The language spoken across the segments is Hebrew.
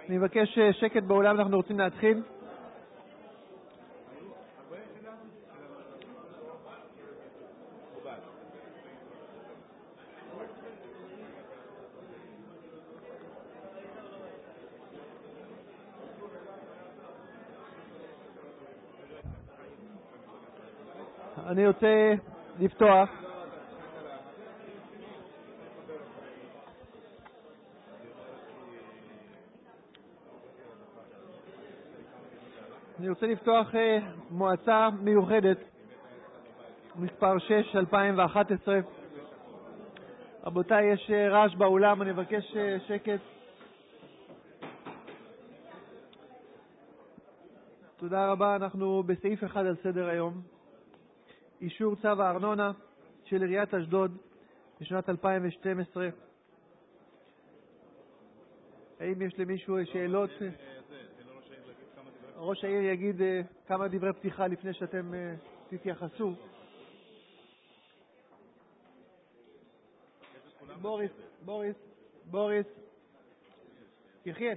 אני מבקש שקט באולם, אנחנו רוצים להתחיל. אני רוצה לפתוח מועצה מיוחדת מספר 6 2011. רבותיי, יש רעש באולם, אני מבקש שקט. תודה רבה. אנחנו בסעיף 1 על סדר היום, אישור צו הארנונה של עיריית אשדוד בשנת 2012. האם יש למישהו שאלות? ראש העיר יגיד כמה דברי פתיחה לפני שאתם תתייחסו. בוריס, יחיה.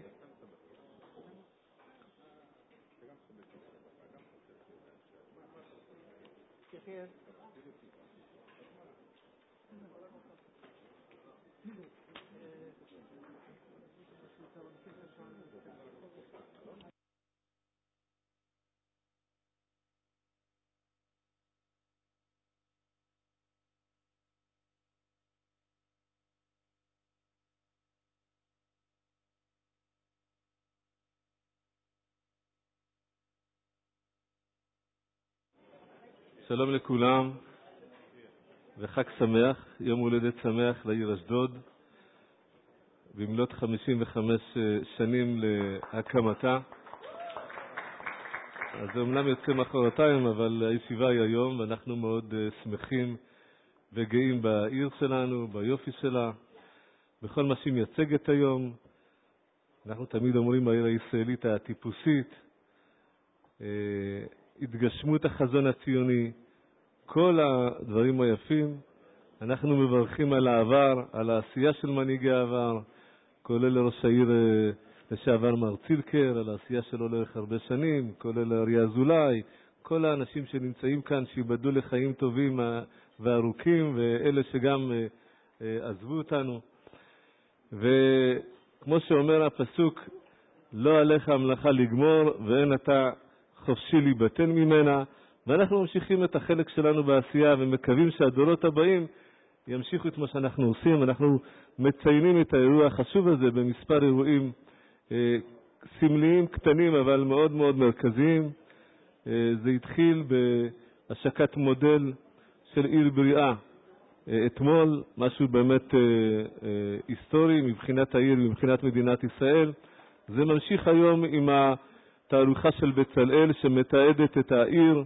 שלום לכולם וחג שמח, יום הולדת שמח לעיר אשדוד, במלאת 55 שנים להקמתה. אז זה אומנם יוצא מחרתיים, אבל הישיבה היא היום, ואנחנו מאוד שמחים וגאים בעיר שלנו, ביופי שלה, בכל מה שהיא מייצגת היום. אנחנו תמיד אומרים העיר הישראלית הטיפוסית, התגשמות החזון הציוני, כל הדברים היפים. אנחנו מברכים על העבר, על העשייה של מנהיגי העבר, כולל ראש העיר לשעבר מר צילקר, על העשייה שלו לאורך הרבה שנים, כולל אריה אזולאי, כל האנשים שנמצאים כאן שיבדו לחיים טובים וארוכים, ואלה שגם עזבו אותנו. וכמו שאומר הפסוק, לא עליך המלאכה לגמור ואין אתה חופשי להיבטל ממנה. ואנחנו ממשיכים את החלק שלנו בעשייה ומקווים שהדורות הבאים ימשיכו את מה שאנחנו עושים. אנחנו מציינים את האירוע החשוב הזה במספר אירועים סמליים קטנים אבל מאוד מאוד מרכזיים. זה התחיל בהשקת מודל של עיר בריאה אתמול, משהו באמת היסטורי מבחינת העיר ומבחינת מדינת ישראל. זה ממשיך היום עם התערוכה של בצלאל שמתעדת את העיר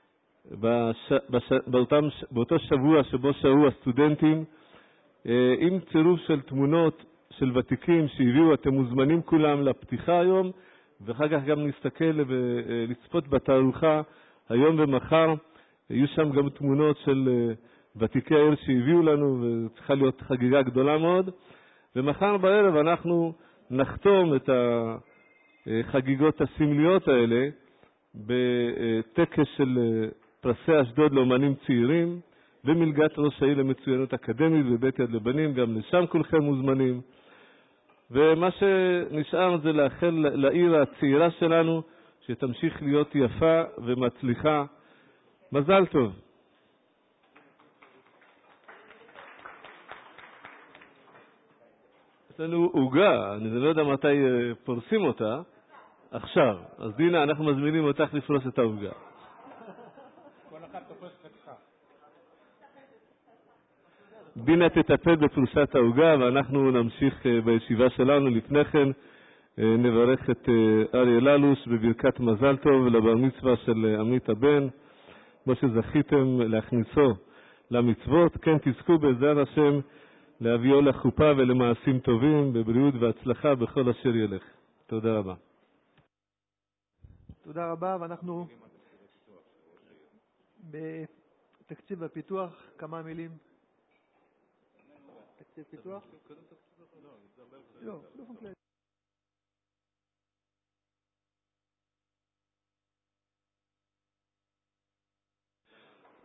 באותו שבוע שבו שהו הסטודנטים, עם צירוף של תמונות של ותיקים שהביאו. אתם מוזמנים כולם לפתיחה היום, ואחר כך גם נסתכל ולצפות בתערוכה היום ומחר. יהיו שם גם תמונות של ותיקי העיר שהביאו לנו, וצריכה להיות חגיגה גדולה מאוד. ומחר בערב אנחנו נחתום את החגיגות הסמליות האלה בטקס של פרסי אשדוד לאומנים צעירים ומלגת ראש העיר למצוינות אקדמית בבית יד לבנים. גם לשם כולכם מוזמנים. ומה שנשאר זה לאחל לעיר הצעירה שלנו שתמשיך להיות יפה ומצליחה. מזל טוב. יש לנו עוגה, אני לא יודע מתי פורסים אותה עכשיו. אז דינה, אנחנו מזמינים אותך לפרוס את העוגה. דינה תטפל בפרוסת העוגה, ואנחנו נמשיך בישיבה שלנו. לפני כן נברך את אריה ללוש בברכת מזל טוב לבר מצווה של עמית הבן, כמו שזכיתם להכניסו למצוות. כן תזכו בעזרת השם להביאו לחופה ולמעשים טובים, בבריאות והצלחה בכל אשר ילך. תודה רבה. תודה רבה. ואנחנו בתקציב הפיתוח, כמה מילים. תקציב פיתוח? לא, באופן כללי.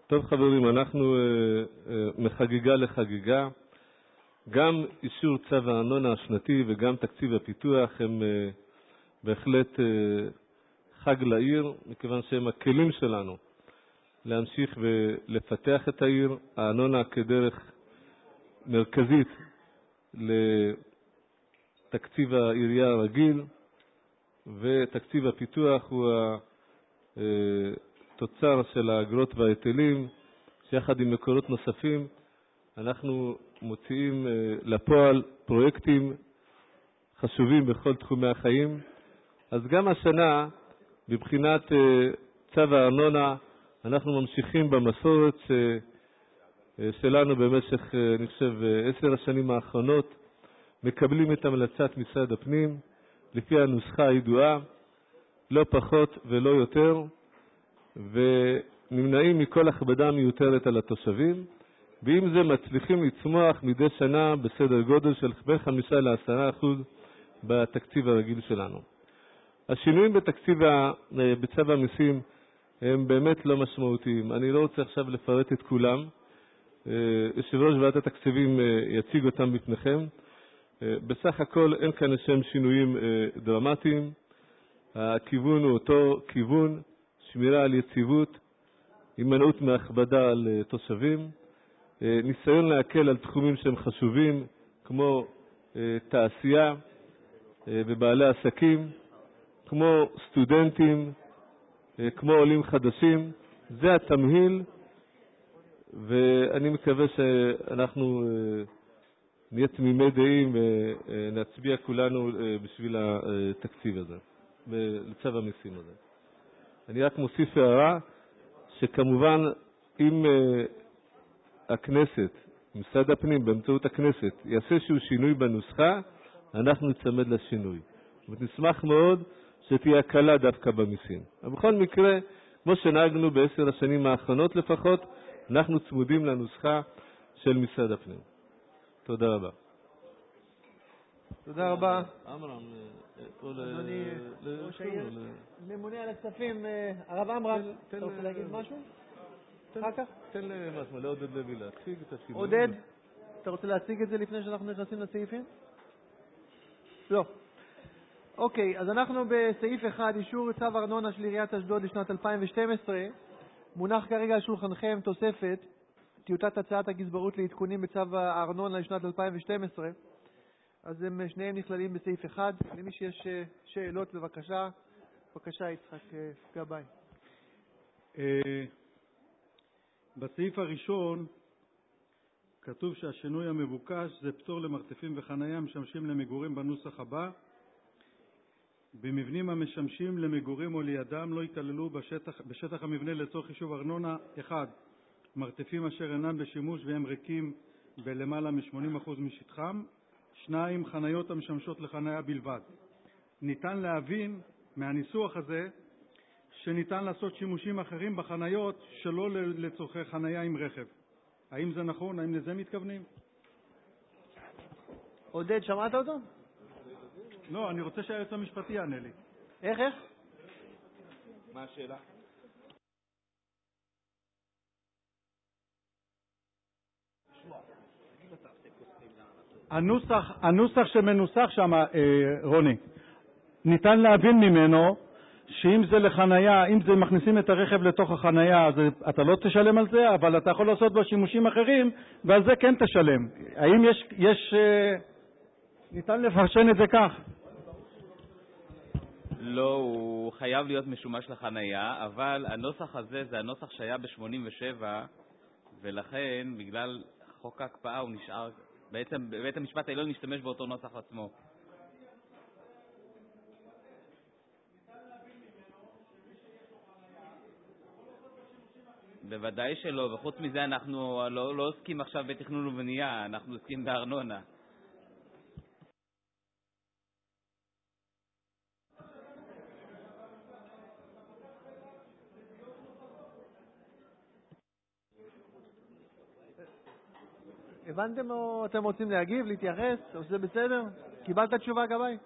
טוב חברים, אנחנו מחגיגה לחגיגה. גם אישור צו הארנונה השנתי וגם תקציב הפיתוח הם בהחלט חג לעיר, מכיוון שהם הכלים שלנו להמשיך ולפתח את העיר. הארנונה כדרך מרכזית לתקציב העירייה הרגיל, ותקציב הפיתוח הוא התוצר של האגרות וההיטלים, שיחד עם מקורות נוספים אנחנו מוציאים לפועל פרויקטים חשובים בכל תחומי החיים. אז גם השנה, בבחינת צו הארנונה, אנחנו ממשיכים במסורת שלנו במשך, אני חושב, 10 השנים האחרונות, מקבלים את המלצת משרד הפנים, לפי הנוסחה הידועה, לא פחות ולא יותר, ונמנעים מכל הכבדה מיותרת על התושבים, ועם זה מצליחים לצמוח מדי שנה בסדר גודל של בין 5-10% בתקציב הרגיל שלנו. השינויים בצו המיסים הם באמת לא משמעותיים. אני לא רוצה עכשיו לפרט את כולם. יושב ראש ועדת התקציבים יציג אותם בפניכם. בסך הכל אין כאן לשם שינויים דרמטיים. הכיוון הוא אותו כיוון, שמירה על יציבות, הימנעות מהכבדה על תושבים, ניסיון להקל על תחומים שהם חשובים, כמו תעשייה ובעלי עסקים, כמו סטודנטים, כמו עולים חדשים. זה התמהיל, ואני מקווה שאנחנו נהיה תמימי דעים ונצביע כולנו בשביל התקציב הזה ולצו המיסים הזה. אני רק מוסיף הערה שכמובן אם הכנסת, משרד הפנים באמצעות הכנסת, יעשה שהוא שינוי בנוסחה, אנחנו נצמד לשינוי. ונשמח מאוד שתהיה הקלה דווקא במיסים. אבל בכל מקרה, כמו שנהגנו ב10 השנים האחרונות לפחות, אנחנו צמודים לנוסחה של משרד הפנים. תודה רבה. תודה רבה. אמרם, אדוני ראש העיר, ממונה על הכספים, הרב אמרם, אתה רוצה להגיד משהו? אחר כך? תן לעודד לוי להציג את השינוי. עודד, אתה רוצה להציג את זה לפני שאנחנו נכנסים לסעיפים? לא. אוקיי, אז אנחנו בסעיף 1, אישור צו ארנונה של עיריית אשדוד לשנת 2012. מונח כרגע על שולחנכם תוספת, טיוטת הצעת הגזברות לעדכונים בצו הארנונה לשנת 2012. אז הם שניהם נכללים בסעיף 1. למי שיש שאלות, בבקשה. בבקשה, יצחק גבאי. בסעיף הראשון כתוב שהשינוי המבוקש זה פטור למרתפים וחנייה משמשים למגורים בנוסח הבא: במבנים המשמשים למגורים או לידם לא ייכללו בשטח המבנה לצורך חישוב ארנונה 1. מרתפים אשר אינם בשימוש והם ריקים בלמעלה מ-80% משטחם. 2. חניות המשמשות לחניה בלבד. ניתן להבין מהניסוח הזה שניתן לעשות שימושים אחרים בחניות שלא לצורכי חניה עם רכב. האם זה נכון? האם לזה מתכוונים? עודד, שמעת אותו? לא, אני רוצה שהיועץ המשפטי יענה לי. איך? מה השאלה? הנוסח שמנוסח שם, רוני, ניתן להבין ממנו שאם זה לחנייה, אם זה מכניסים את הרכב לתוך החנייה, אז אתה לא תשלם על זה, אבל אתה יכול לעשות בו שימושים אחרים, ועל זה כן תשלם. האם ניתן לפרשן את זה כך? לא, הוא חייב להיות משומש לחנייה, אבל הנוסח הזה זה הנוסח שהיה ב-87, ולכן בגלל חוק ההקפאה הוא נשאר, בעצם בבית המשפט העליון נשתמש באותו נוסח עצמו. בוודאי שלא, וחוץ מזה אנחנו לא עוסקים עכשיו בתכנון ובנייה, אנחנו עוסקים בארנונה. הבנתם או אתם רוצים להגיב, להתייחס, או שזה בסדר? קיבלת תשובה גבאי?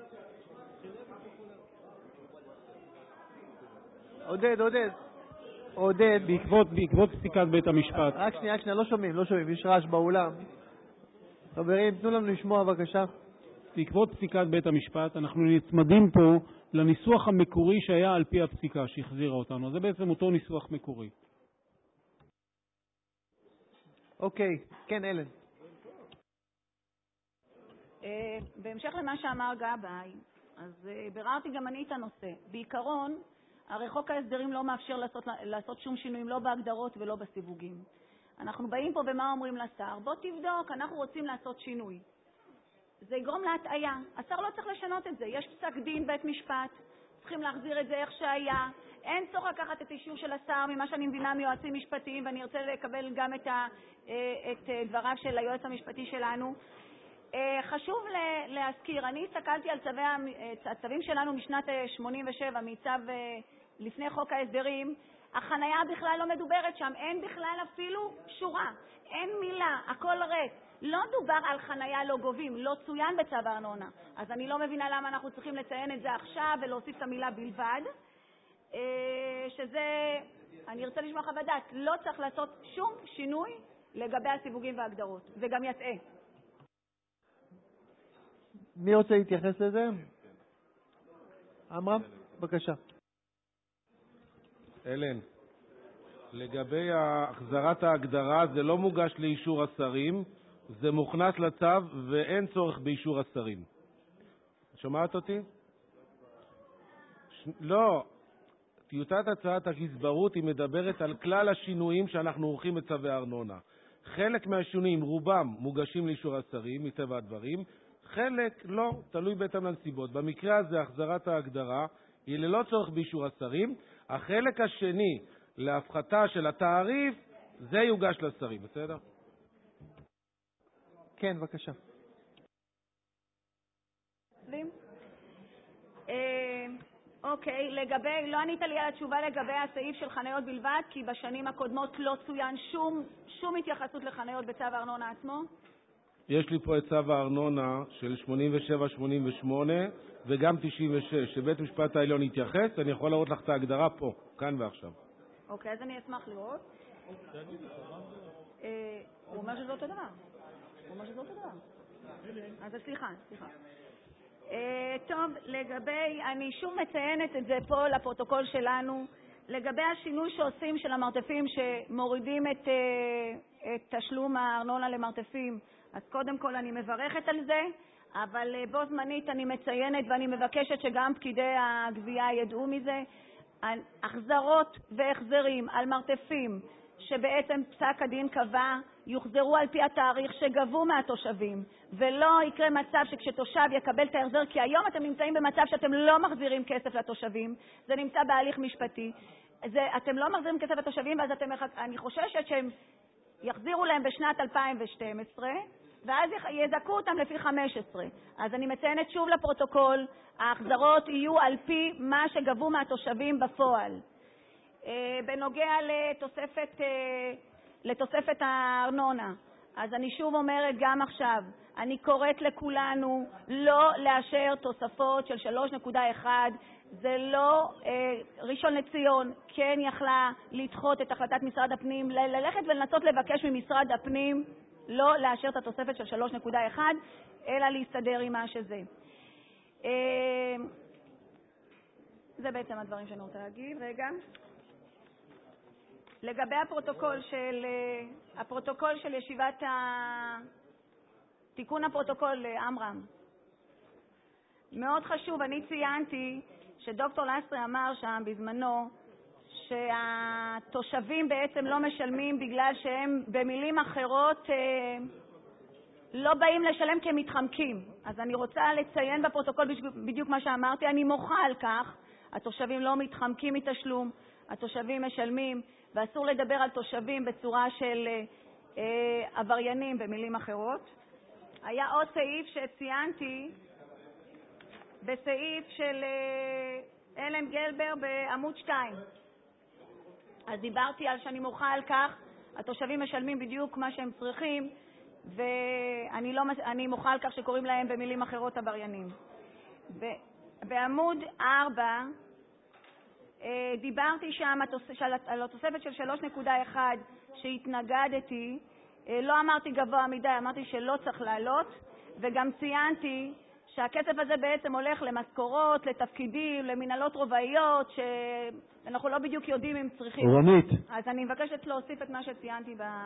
עודד. עודד. בעקבות פסיקת בית המשפט. רק שנייה, לא שומעים, יש רעש באולם. חברים, תנו לנו לשמוע בבקשה. בעקבות פסיקת בית המשפט אנחנו נצמדים פה לניסוח המקורי שהיה על פי הפסיקה שהחזירה אותנו. זה בעצם אותו ניסוח מקורי. אוקיי, כן, אלן. בהמשך למה שאמר גבאי, אז ביררתי גם אני את הנושא. בעיקרון, הרי חוק ההסדרים לא מאפשר לעשות שום שינויים, לא בהגדרות ולא בסיווגים. אנחנו באים פה ומה אומרים לשר? בוא תבדוק, אנחנו רוצים לעשות שינוי. זה יגרום להטעיה. השר לא צריך לשנות את זה. יש פסק דין בית משפט, צריכים להחזיר את זה איך שהיה. אין צורך לקחת את אישור של השר, ממה שאני מבינה מיועצים משפטיים, ואני ארצה לקבל גם את דבריו של היועץ המשפטי שלנו. חשוב להזכיר, אני הסתכלתי על הצווים שלנו משנת 87, מצו לפני חוק ההסדרים. החנייה בכלל לא מדוברת שם, אין בכלל אפילו שורה, אין מילה, הכל ריק. לא דובר על חנייה לא גובים, לא צוין בצו הארנונה. אז אני לא מבינה למה אנחנו צריכים לציין את זה עכשיו ולהוסיף את המילה בלבד. שזה, אני ארצה לשמוע חוות דעת, לא צריך לעשות שום שינוי לגבי הסיווגים וההגדרות, וגם יטעה. מי רוצה להתייחס לזה? עמרם, בבקשה. אלן, לגבי החזרת ההגדרה, זה לא מוגש לאישור השרים, זה מוכנס לצו ואין צורך באישור השרים. שומעת אותי? לא, טיוטת הצעת הגזברות היא מדברת על כלל השינויים שאנחנו עורכים בצווי הארנונה. חלק מהשינויים, רובם, מוגשים לאישור השרים, מטבע הדברים, חלק לא, תלוי בהתאם לנסיבות. במקרה הזה, החזרת ההגדרה היא ללא צורך באישור השרים. החלק השני, להפחתה של התעריף, זה יוגש לשרים, בסדר? כן, בבקשה. אוקיי, לא ענית לי על התשובה לגבי הסעיף של חניות בלבד, כי בשנים הקודמות לא צוין שום התייחסות לחניות בצו הארנונה עצמו. יש לי פה את צו הארנונה של 87-88 וגם 96, שבית משפט העליון התייחס, אני יכול לראות לך את ההגדרה פה, כאן ועכשיו. אוקיי, אז אני אשמח לראות. הוא אומר שזה אותו דבר. אז סליחה. טוב, אני שוב מציינת את זה פה לפרוטוקול שלנו, לגבי השינוי שעושים של המרתפים שמורידים את תשלום הארנונה למרתפים. אז קודם כל אני מברכת על זה, אבל בו זמנית אני מציינת ואני מבקשת שגם פקידי הגבייה ידעו מזה. החזרות והחזרים על מרתפים שבעצם פסק הדין קבע יוחזרו על פי התאריך שגבו מהתושבים, ולא יקרה מצב שכשתושב יקבל את ההחזר, כי היום אתם נמצאים במצב שאתם לא מחזירים כסף לתושבים, זה נמצא בהליך משפטי, אתם לא מחזירים כסף לתושבים, ואז אני חוששת שהם יחזירו להם בשנת 2012 ואז יזכו אותם לפי 15. אז אני מציינת שוב לפרוטוקול, ההחזרות יהיו על פי מה שגבו מהתושבים בפועל. בנוגע לתוספת הארנונה, אז אני שוב אומרת גם עכשיו, אני קוראת לכולנו לא לאשר תוספות של 3.1, זה לא, ראשון לציון כן יכלה לדחות את החלטת משרד הפנים, ללכת ולנסות לבקש ממשרד הפנים לא לאשר את התוספת של 3.1, אלא להסתדר עם מה שזה. זה בעצם הדברים שאני רוצה להגיד. רגע. לגבי הפרוטוקול של ישיבת תיקון הפרוטוקול, עמרם. מאוד חשוב, אני ציינתי שדוקטור לסרי אמר שם בזמנו שהתושבים בעצם לא משלמים בגלל שהם במילים אחרות לא באים לשלם כמתחמקים. אז אני רוצה לציין בפרוטוקול בדיוק מה שאמרתי, אני מוחה על כך, התושבים לא מתחמקים מתשלום, התושבים משלמים, ואסור לדבר על תושבים בצורה של עבריינים במילים אחרות. היה עוד סעיף שציינתי, בסעיף של אלן גלבר בעמוד 2. אז דיברתי על שאני מוחה על כך, התושבים משלמים בדיוק מה שהם צריכים, ואני מוחה על כך שקוראים להם במילים אחרות עבריינים. בעמוד 4 דיברתי שם על התוספת של 3.1 שהתנגדתי, לא אמרתי גבוה מדי, אמרתי שלא צריך לעלות, וגם ציינתי שהכסף הזה בעצם הולך למשכורות, לתפקידים, למנהלות רובעיות, שאנחנו לא בדיוק יודעים אם צריכים. רונית. אז אני מבקשת להוסיף את מה שציינתי